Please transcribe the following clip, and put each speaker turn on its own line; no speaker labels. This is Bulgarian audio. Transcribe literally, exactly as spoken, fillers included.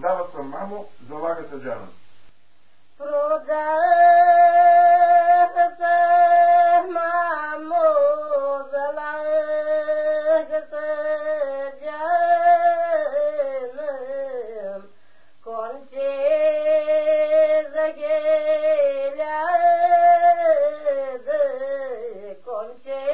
Продава съм, мамо, залага се джанам.
Продава се, мамо, залага се джанам. Конче загеля, конче